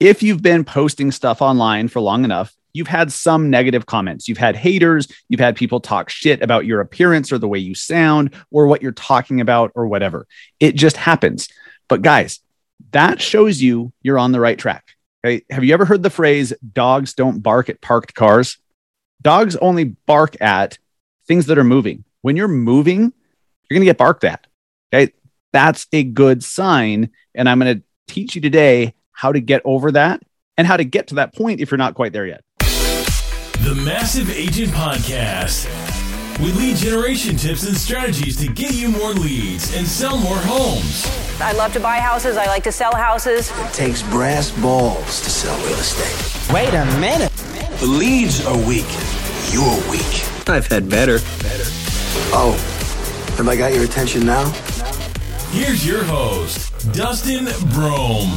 If you've been posting stuff online for long enough, you've had some negative comments. You've had haters. You've had people talk shit about your appearance or the way you sound or what you're talking about or whatever. It just happens. But guys, that shows you're on the right track. Okay? Have you ever heard the phrase, dogs don't bark at parked cars? Dogs only bark at things that are moving. When you're moving, you're going to get barked at. Okay? That's a good sign. And I'm going to teach you today how to get over that and how to get to that point if you're not quite there yet. The Massive Agent Podcast, with lead generation tips and strategies to get you more leads and sell more homes. I love to buy houses. I like to sell houses. It takes brass balls to sell real estate. Wait a minute. The leads are weak. You're weak. I've had better. Oh, have I got your attention now? Here's your host, Dustin Brome.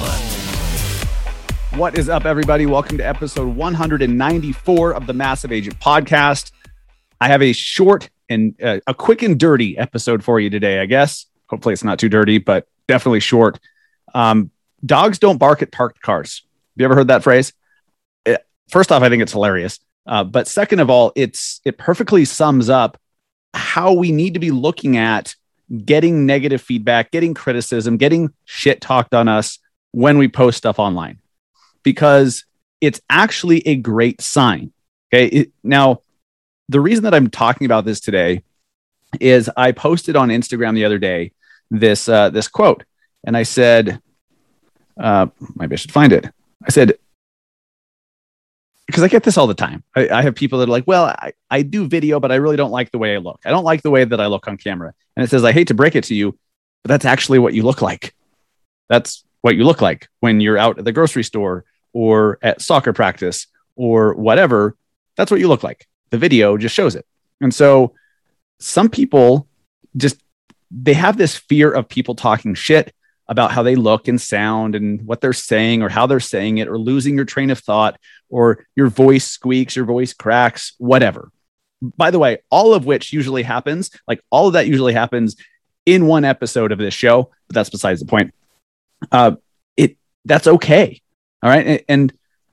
What is up, everybody? Welcome to episode 194 of the Massive Agent Podcast. I have a short and a quick and dirty episode for you today, I guess. Hopefully it's not too dirty, but definitely short. Dogs don't bark at parked cars. Have you ever heard that phrase? First off, I think it's hilarious. But second of all, it perfectly sums up how we need to be looking at getting negative feedback, getting criticism, getting shit talked on us when we post stuff online. Because it's actually a great sign. Okay. Now, the reason that I'm talking about this today is I posted on Instagram the other day this quote, and I said, maybe I should find it. I said, because I get this all the time. I have people that are like, well, I do video, but I really don't like the way I look. I don't like the way that I look on camera. And it says, I hate to break it to you, but that's actually what you look like. That's what you look like when you're out at the grocery store or at soccer practice or whatever. That's what you look like. The video just shows it. And so some people they have this fear of people talking shit about how they look and sound and what they're saying or how they're saying it, or losing your train of thought, or your voice squeaks, your voice cracks, whatever. By the way, all of that usually happens in one episode of this show, but that's besides the point. That's okay. All right. And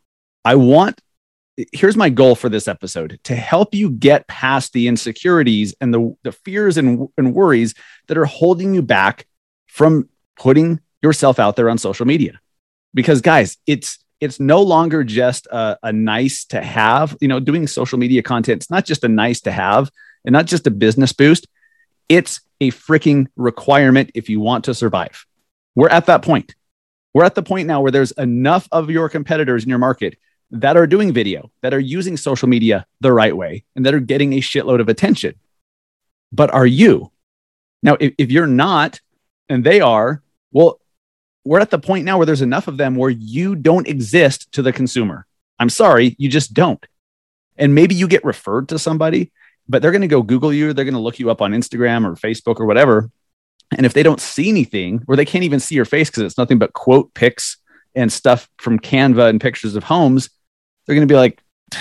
here's my goal for this episode: to help you get past the insecurities and the fears and worries that are holding you back from putting yourself out there on social media. Because guys, it's no longer just a nice to have. Doing social media content, it's not just a nice to have and not just a business boost. It's a freaking requirement if you want to survive. We're at that point. We're at the point now where there's enough of your competitors in your market that are doing video, that are using social media the right way, and that are getting a shitload of attention. But are you? Now, if you're not, and they are, well, we're at the point now where there's enough of them where you don't exist to the consumer. I'm sorry, you just don't. And maybe you get referred to somebody, but they're going to go Google you. They're going to look you up on Instagram or Facebook or whatever. And if they don't see anything, or they can't even see your face because it's nothing but quote pics and stuff from Canva and pictures of homes, they're going to be like,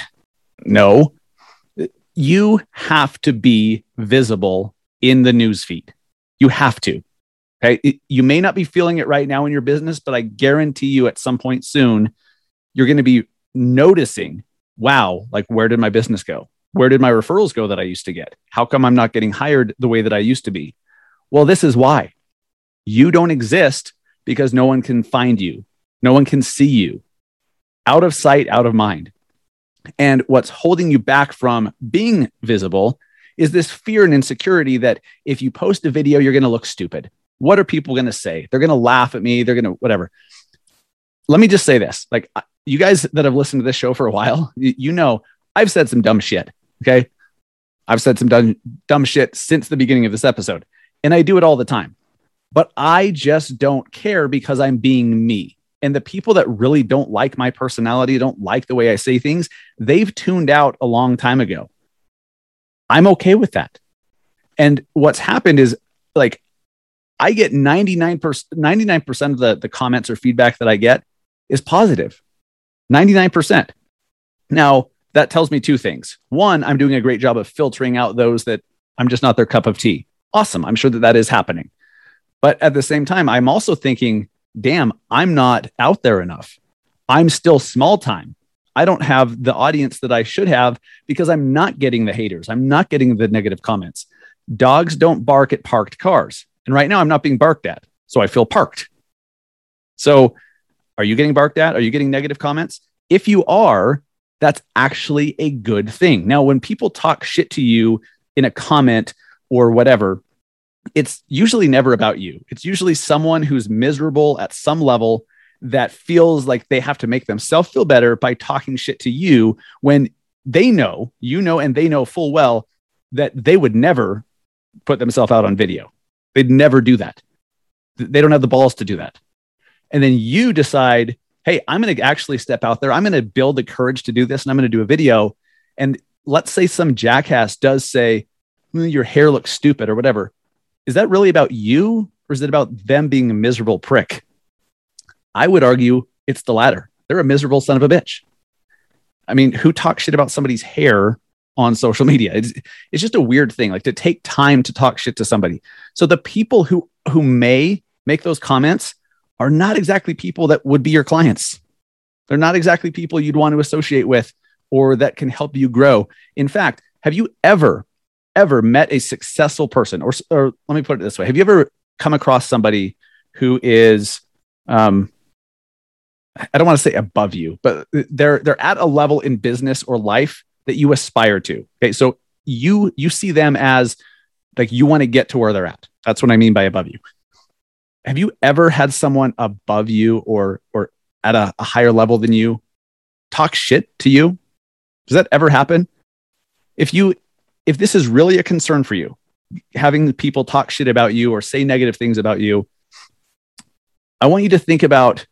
no. You have to be visible in the newsfeed. You have to. Okay. You may not be feeling it right now in your business, but I guarantee you at some point soon, you're going to be noticing, wow, like, where did my business go? Where did my referrals go that I used to get? How come I'm not getting hired the way that I used to be? Well, this is why. You don't exist because no one can find you. No one can see you. Out of sight, out of mind. And what's holding you back from being visible is this fear and insecurity that if you post a video, you're going to look stupid. What are people going to say? They're going to laugh at me. They're going to whatever. Let me just say this. Like, you guys that have listened to this show for a while, you know, I've said some dumb shit. Okay. I've said some dumb shit since the beginning of this episode. And I do it all the time, but I just don't care because I'm being me. And the people that really don't like my personality, don't like the way I say things, they've tuned out a long time ago. I'm okay with that. And what's happened is, like, I get 99% of the comments or feedback that I get is positive. 99%. Now, that tells me two things. One, I'm doing a great job of filtering out those that I'm just not their cup of tea. Awesome. I'm sure that is happening. But at the same time, I'm also thinking, damn, I'm not out there enough. I'm still small time. I don't have the audience that I should have because I'm not getting the haters. I'm not getting the negative comments. Dogs don't bark at parked cars. And right now I'm not being barked at. So I feel parked. So are you getting barked at? Are you getting negative comments? If you are, that's actually a good thing. Now, when people talk shit to you in a comment or whatever, it's usually never about you. It's usually someone who's miserable at some level that feels like they have to make themselves feel better by talking shit to you when they know, and they know full well that they would never put themselves out on video. They'd never do that. They don't have the balls to do that. And then you decide, hey, I'm going to actually step out there. I'm going to build the courage to do this. And I'm going to do a video. And let's say some jackass does say, your hair looks stupid or whatever. Is that really about you? Or is it about them being a miserable prick? I would argue it's the latter. They're a miserable son of a bitch. I mean, who talks shit about somebody's hair on social media? It's just a weird thing, like to take time to talk shit to somebody. So the people who may make those comments are not exactly people that would be your clients. They're not exactly people you'd want to associate with or that can help you grow. In fact, have you ever met a successful person? Or let me put it this way. Have you ever come across somebody who is, I don't want to say above you, but they're at a level in business or life that you aspire to. Okay. So you see them as like, you want to get to where they're at. That's what I mean by above you. Have you ever had someone above you or at a higher level than you talk shit to you? Does that ever happen? If this is really a concern for you, having people talk shit about you or say negative things about you, I want you to think about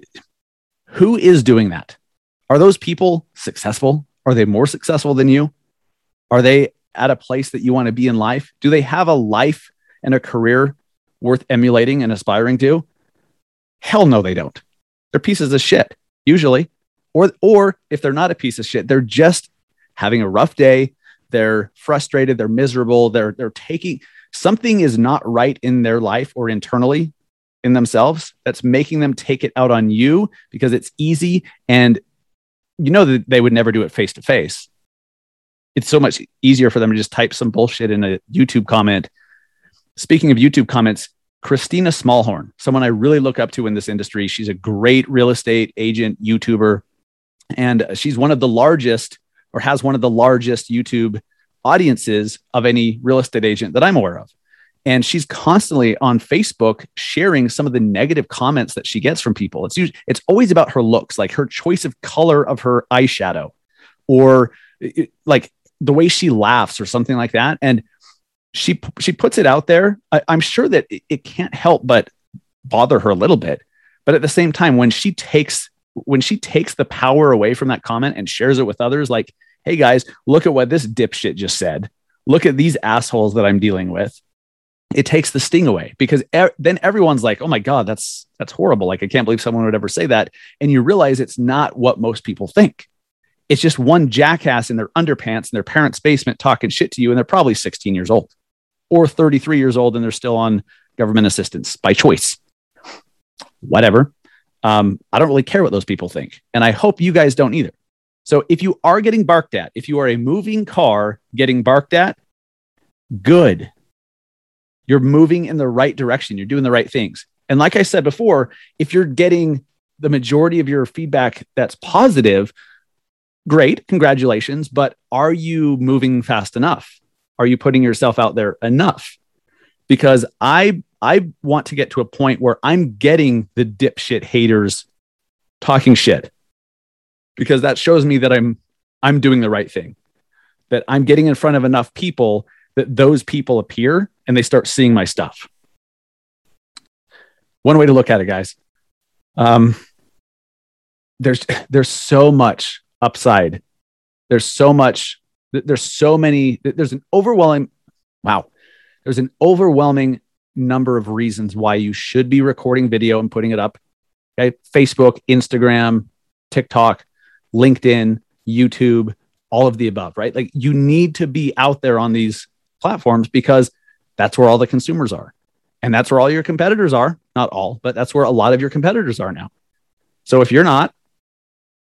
who is doing that. Are those people successful? Are they more successful than you? Are they at a place that you want to be in life? Do they have a life and a career worth emulating and aspiring to? Hell no, they don't. They're pieces of shit, usually. Or if they're not a piece of shit, they're just having a rough day. They're frustrated. They're miserable. They're taking something is not right in their life or internally in themselves that's making them take it out on you because it's easy. And you know that they would never do it face to face. It's so much easier for them to just type some bullshit in a YouTube comment. Speaking of YouTube comments, Christina Smallhorn, someone I really look up to in this industry. She's a great real estate agent, YouTuber, and she's one of the largest or has one of the largest YouTube audiences of any real estate agent that I'm aware of. And she's constantly on Facebook sharing some of the negative comments that she gets from people. It's always about her looks, like her choice of color of her eyeshadow or like the way she laughs or something like that. And she puts it out there. I'm sure that it can't help but bother her a little bit. But at the same time, when she takes the power away from that comment and shares it with others, like, hey guys, look at what this dipshit just said. Look at these assholes that I'm dealing with. It takes the sting away because then everyone's like, oh my God, that's horrible. Like, I can't believe someone would ever say that. And you realize it's not what most people think. It's just one jackass in their underpants in their parents' basement talking shit to you. And they're probably 16 years old or 33 years old. And they're still on government assistance by choice. Whatever. I don't really care what those people think. And I hope you guys don't either. So if you are getting barked at, if you are a moving car getting barked at, good. You're moving in the right direction. You're doing the right things. And like I said before, if you're getting the majority of your feedback that's positive, great, congratulations. But are you moving fast enough? Are you putting yourself out there enough? Because I want to get to a point where I'm getting the dipshit haters talking shit, because that shows me that I'm doing the right thing, that I'm getting in front of enough people that those people appear and they start seeing my stuff. One way to look at it, guys. There's so much upside. There's an overwhelming number of reasons why you should be recording video and putting it up. Okay. Facebook, Instagram, TikTok, LinkedIn, YouTube, all of the above, right? Like, you need to be out there on these platforms because that's where all the consumers are. And that's where all your competitors are. Not all, but that's where a lot of your competitors are now. So if you're not,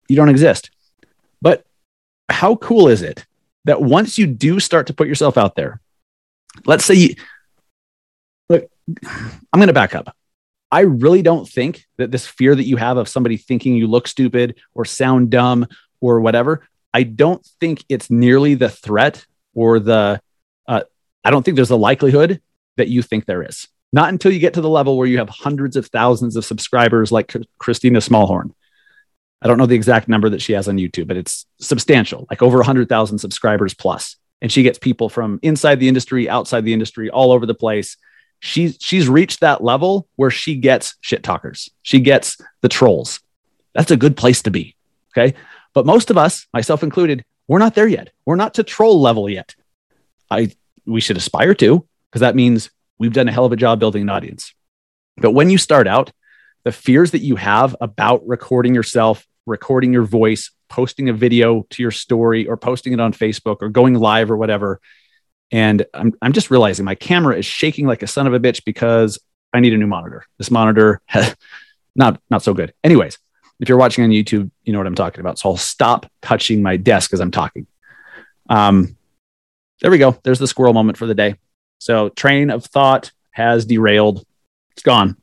You don't exist. But how cool is it that once you do start to put yourself out there, let's say look, I'm going to back up. I really don't think that this fear that you have of somebody thinking you look stupid or sound dumb or whatever, I don't think it's nearly the threat or I don't think there's a likelihood that you think there is. Not until you get to the level where you have hundreds of thousands of subscribers like Christina Smallhorn. I don't know the exact number that she has on YouTube, but it's substantial, like over 100,000 subscribers plus. And she gets people from inside the industry, outside the industry, all over the place. She's reached that level where she gets shit talkers. She gets the trolls. That's a good place to be. Okay. But most of us, myself included, we're not there yet. We're not to troll level yet. We should aspire to, because that means we've done a hell of a job building an audience. But when you start out, the fears that you have about recording yourself, recording your voice, posting a video to your story or posting it on Facebook or going live or whatever. And I'm just realizing my camera is shaking like a son of a bitch because I need a new monitor. This monitor has not so good. Anyways, if you're watching on YouTube, you know what I'm talking about. So I'll stop touching my desk as I'm talking. There we go. There's the squirrel moment for the day. So train of thought has derailed. It's gone.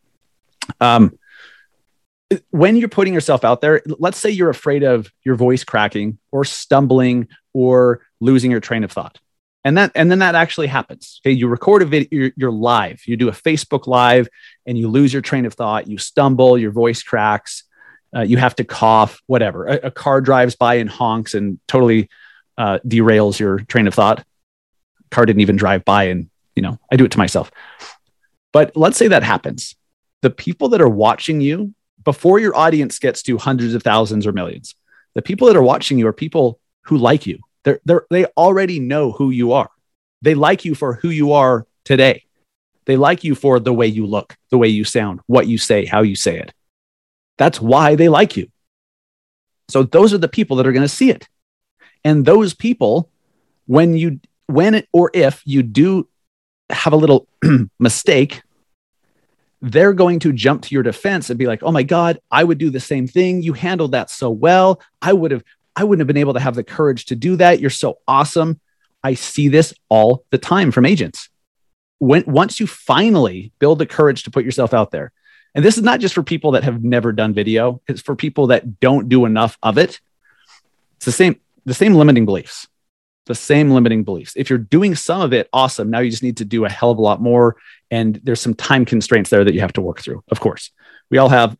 When you're putting yourself out there, let's say you're afraid of your voice cracking or stumbling or losing your train of thought. And then that actually happens. Okay. You record a video, you're live, you do a Facebook live and you lose your train of thought. You stumble, your voice cracks, you have to cough, whatever. A car drives by and honks and totally derails your train of thought. Car didn't even drive by and, I do it to myself. But let's say that happens. The people that are watching you before your audience gets to hundreds of thousands or millions, the people that are watching you are people who like you. They already know who you are. They like you for who you are today. They like you for the way you look, the way you sound, what you say, how you say it. That's why they like you. So those are the people that are going to see it. And those people, when or if you do have a little mistake, they're going to jump to your defense and be like, oh my God, I would do the same thing. You handled that so well. I wouldn't have been able to have the courage to do that. You're so awesome. I see this all the time from agents. Once you finally build the courage to put yourself out there, and this is not just for people that have never done video, it's for people that don't do enough of it. It's the same limiting beliefs. The same limiting beliefs. If you're doing some of it, awesome. Now you just need to do a hell of a lot more. And there's some time constraints there that you have to work through. Of course, we all have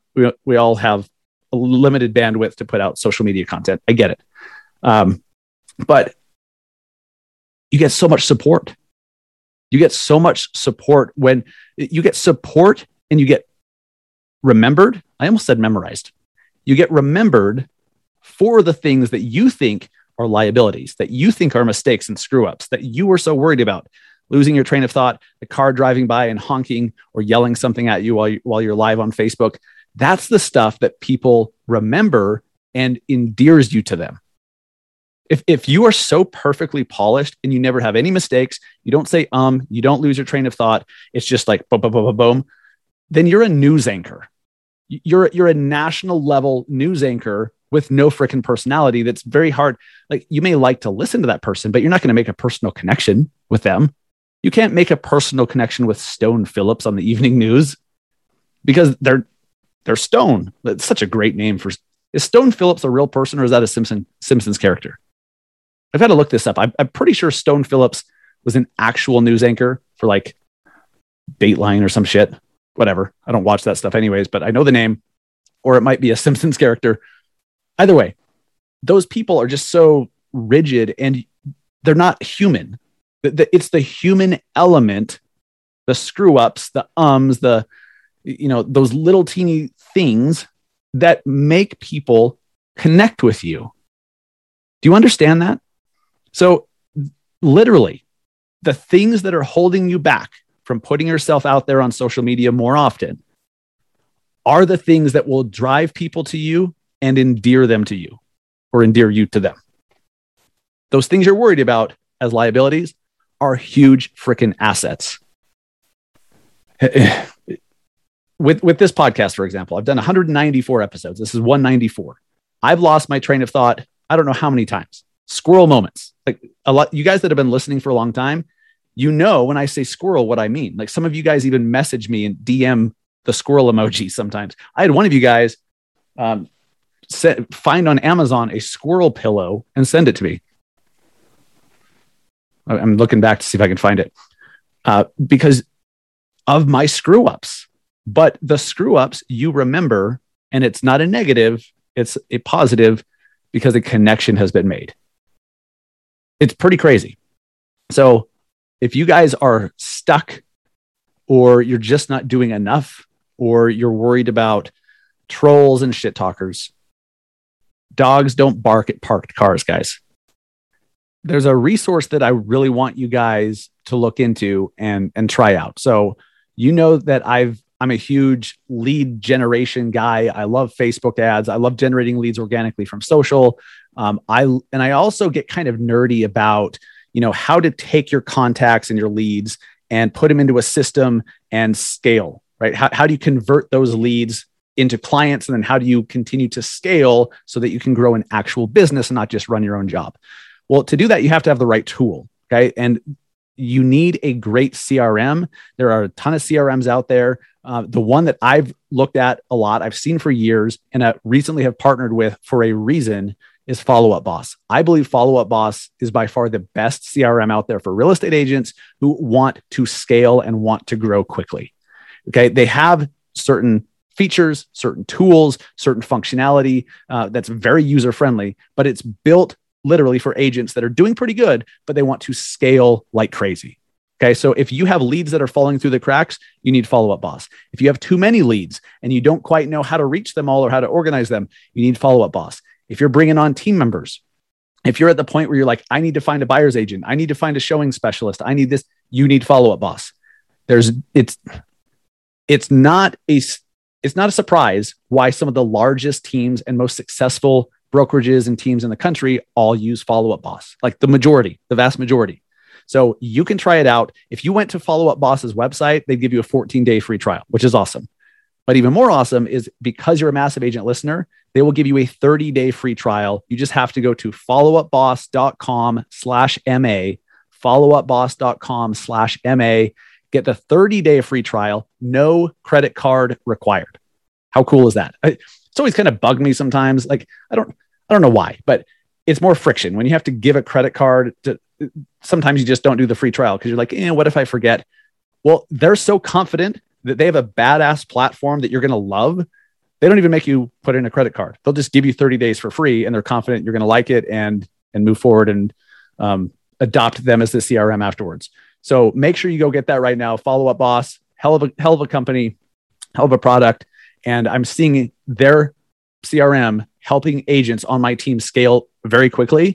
a limited bandwidth to put out social media content. I get it. But you get so much support. You get so much support when you get support and you get remembered. I almost said memorized. You get remembered for the things that you think are liabilities, that you think are mistakes and screw ups, that you were so worried about. Losing your train of thought, the car driving by and honking or yelling something at you while you're live on Facebook. That's the stuff that people remember and endears you to them. If you are so perfectly polished and you never have any mistakes, you don't say, you don't lose your train of thought. It's just like, boom, boom, boom, boom, boom. Then you're a news anchor. You're a national level news anchor with no freaking personality. That's very hard. Like, you may like to listen to that person, but you're not going to make a personal connection with them. You can't make a personal connection with Stone Phillips on the evening news because they're Stone. That's such a great name for. Is Stone Phillips a real person or is that a Simpsons character? I've had to look this up. I'm pretty sure Stone Phillips was an actual news anchor for like Dateline or some shit. Whatever. I don't watch that stuff anyways, but I know the name, or it might be a Simpsons character. Either way, those people are just so rigid and they're not human. It's the human element, the screw ups, the those little teeny things that make people connect with you. Do you understand that? So literally, the things that are holding you back from putting yourself out there on social media more often are the things that will drive people to you and endear them to you or endear you to them. Those things you're worried about as liabilities are huge freaking assets. With this podcast, for example, I've done 194 episodes. This is 194. I've lost my train of thought. I don't know how many times. Squirrel moments. Like a lot, you guys that have been listening for a long time, you know, when I say squirrel, what I mean. Like some of you guys even message me and DM the squirrel emoji sometimes. I had one of you guys find on Amazon a squirrel pillow and send it to me. I'm looking back to see if I can find it because of my screw ups. But the screw ups you remember, and it's not a negative, it's a positive because a connection has been made. It's pretty crazy. So if you guys are stuck or you're just not doing enough or you're worried about trolls and shit talkers, dogs don't bark at parked cars, guys. There's a resource that I really want you guys to look into and try out. So you know that I'm a huge lead generation guy. I love Facebook ads. I love generating leads organically from social. I also get kind of nerdy about, how to take your contacts and your leads and put them into a system and scale, right? How do you convert those leads into clients? And then how do you continue to scale so that you can grow an actual business and not just run your own job? Well, to do that, you have to have the right tool. Okay. And you need a great CRM. There are a ton of CRMs out there. The one that I've looked at a lot, I've seen for years, and I recently have partnered with for a reason, is Follow Up Boss. I believe Follow Up Boss is by far the best CRM out there for real estate agents who want to scale and want to grow quickly. Okay. They have certain features, certain tools, certain functionality that's very user-friendly, but it's built literally for agents that are doing pretty good, but they want to scale like crazy. Okay. So if you have leads that are falling through the cracks, you need Follow Up Boss. If you have too many leads and you don't quite know how to reach them all or how to organize them, you need Follow Up Boss. If you're bringing on team members, if you're at the point where you're like, I need to find a buyer's agent, I need to find a showing specialist, I need this, you need Follow Up Boss. It's not a surprise why some of the largest teams and most successful brokerages and teams in the country all use Follow Up Boss, like the vast majority. So you can try it out. If you went to Follow Up Boss's website, they'd give you a 14-day free trial, which is awesome. But even more awesome is because you're a Massive Agent listener, they will give you a 30-day free trial. You just have to go to followupboss.com/MA, followupboss.com/MA, get the 30-day free trial, no credit card required. How cool is that? It's always kind of bugged me sometimes. Like, I don't know why, but it's more friction when you have to give a credit card to, sometimes you just don't do the free trial because you're like, what if I forget? Well, they're so confident that they have a badass platform that you're going to love. They don't even make you put in a credit card. They'll just give you 30 days for free and they're confident you're going to like it and move forward and adopt them as the CRM afterwards. So make sure you go get that right now. Follow Up Boss, hell of a company, hell of a product. And I'm seeing their CRM helping agents on my team scale very quickly.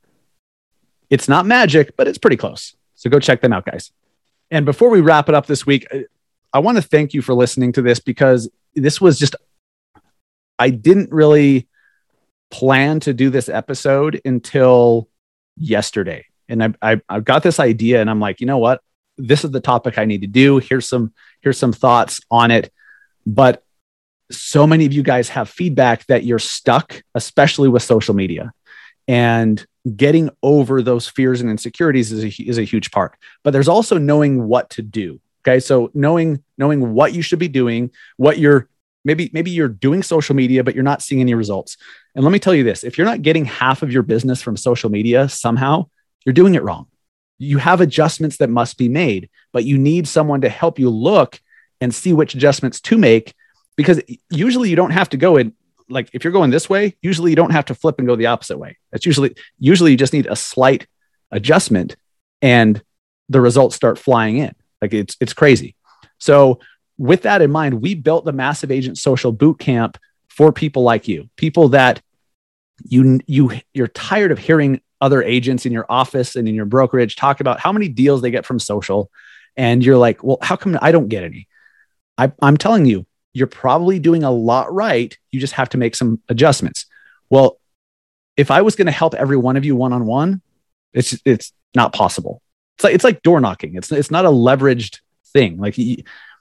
It's not magic, but it's pretty close. So go check them out, guys. And before we wrap it up this week, I want to thank you for listening to this because this was just, I didn't really plan to do this episode until yesterday. And I got this idea and I'm like, you know what? This is the topic I need to do. Here's some thoughts on it. But so many of you guys have feedback that you're stuck, especially with social media, and getting over those fears and insecurities is a huge part. But there's also knowing what to do. Okay. So knowing what you should be doing, what maybe you're doing social media, but you're not seeing any results. And let me tell you this, if you're not getting half of your business from social media somehow, you're doing it wrong. You have adjustments that must be made, but you need someone to help you look and see which adjustments to make, because usually you don't have to go in. Like if you're going this way, usually you don't have to flip and go the opposite way. That's usually you just need a slight adjustment and the results start flying in. Like it's crazy. So with that in mind, we built the Massive Agent Social Bootcamp for people like you, people that you're tired of hearing other agents in your office and in your brokerage talk about how many deals they get from social. And you're like, well, how come I don't get any? I'm telling you, you're probably doing a lot right. You just have to make some adjustments. Well, if I was going to help every one of you one-on-one, it's not possible. It's like door knocking. It's not a leveraged thing. Like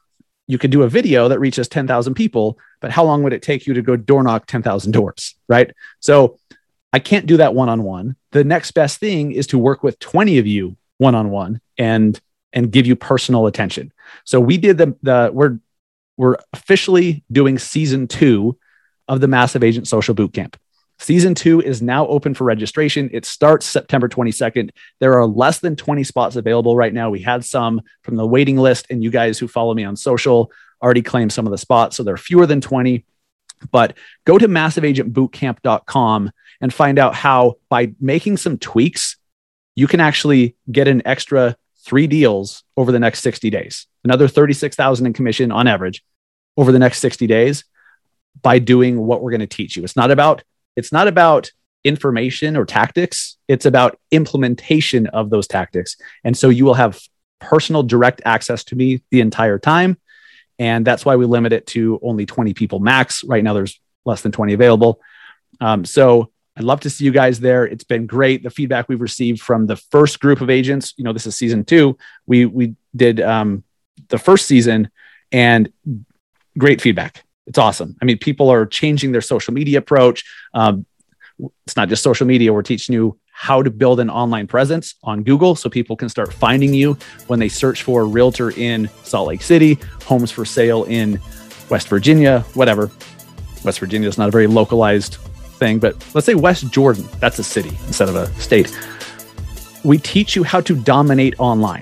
you could do a video that reaches 10,000 people, but how long would it take you to go door knock 10,000 doors, right? So I can't do that one-on-one. The next best thing is to work with 20 of you one-on-one and give you personal attention. So we did we're officially doing season 2 of the Massive Agent Social Bootcamp. Season 2 is now open for registration. It starts September 22nd. There are less than 20 spots available right now. We had some from the waiting list, and you guys who follow me on social already claimed some of the spots. So there are fewer than 20, but go to massiveagentbootcamp.com and find out how, by making some tweaks, you can actually get an extra 3 deals over the next 60 days, another $36,000 in commission on average over the next 60 days by doing what we're going to teach you. It's not about information or tactics. It's about implementation of those tactics. And so you will have personal direct access to me the entire time. And that's why we limit it to only 20 people max. Right now, there's less than 20 available. So I'd love to see you guys there. It's been great. The feedback we've received from the first group of agents, this is season 2. We did the first season, and great feedback. It's awesome. I mean, people are changing their social media approach. It's not just social media. We're teaching you how to build an online presence on Google so people can start finding you when they search for a realtor in Salt Lake City, homes for sale in West Virginia, whatever. West Virginia is not a very localized thing, but let's say West Jordan. That's a city instead of a state. We teach you how to dominate online.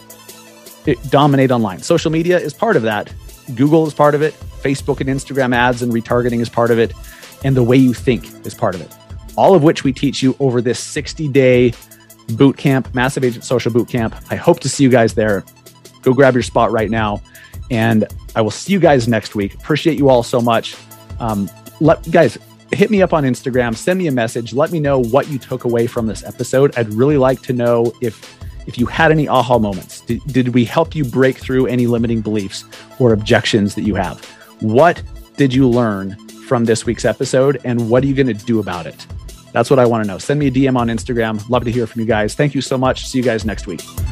Dominate online. Social media is part of that. Google is part of it. Facebook and Instagram ads and retargeting is part of it. And the way you think is part of it. All of which we teach you over this 60-day bootcamp, Massive Agent Social Bootcamp. I hope to see you guys there. Go grab your spot right now. And I will see you guys next week. Appreciate you all so much. Guys, hit me up on Instagram. Send me a message. Let me know what you took away from this episode. I'd really like to know if you had any aha moments. Did we help you break through any limiting beliefs or objections that you have? What did you learn from this week's episode, and what are you going to do about it? That's what I want to know. Send me a DM on Instagram. Love to hear from you guys. Thank you so much. See you guys next week.